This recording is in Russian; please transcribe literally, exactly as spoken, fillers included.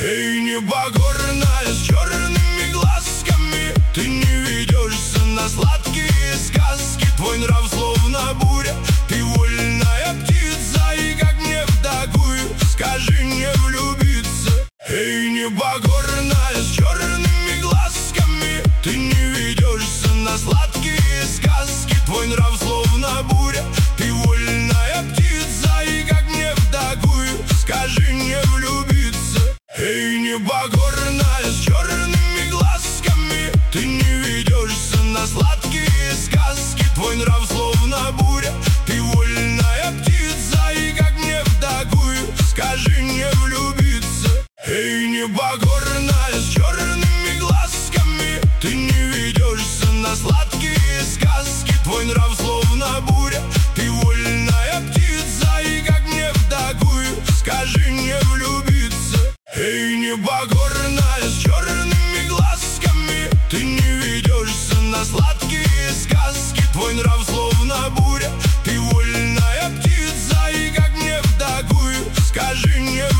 Эй, непокорная с черными глазками, ты не ведешься на сладкие сказки. Твой нрав словно буря, ты вольная птица, и как мне в такую, скажи, не влюбиться. Эй, непокорная с черными глазками, ты не ведешься на сладкие сказки. Твой нрав словно буря, ты вольная птица, и как мне в такую, скажи, не влюбиться. Эй, непокорная с черными глазками, ты не ведешься на сладкие сказки. Твой нрав словно буря, ты вольная птица, и как мне в такую, скажи, не влюбиться. Эй, непокорная с черными глазками, ты не ведешься на сладкие сказки. Твой нрав словно буря, ты вольная птица, и как мне в такую, скажи, не влюбиться. Эй, непокорная с черными глазками, ты не ведешься на сладкие сказки. Твой нрав словно буря, ты вольная птица, и как мне в такую, скажи, не